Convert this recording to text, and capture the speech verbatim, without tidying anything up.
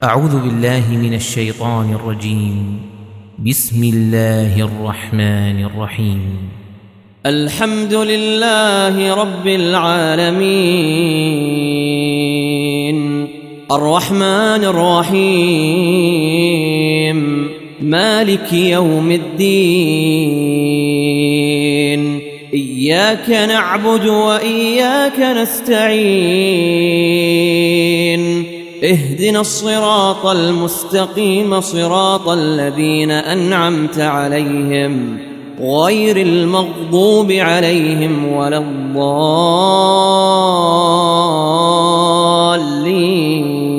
أعوذ بالله من الشيطان الرجيم. بسم الله الرحمن الرحيم. الحمد لله رب العالمين، الرحمن الرحيم، مالك يوم الدين. إياك نعبد وإياك نستعين، اهدنا الصراط المستقيم، صراط الذين أنعمت عليهم غير المغضوب عليهم ولا الضالين.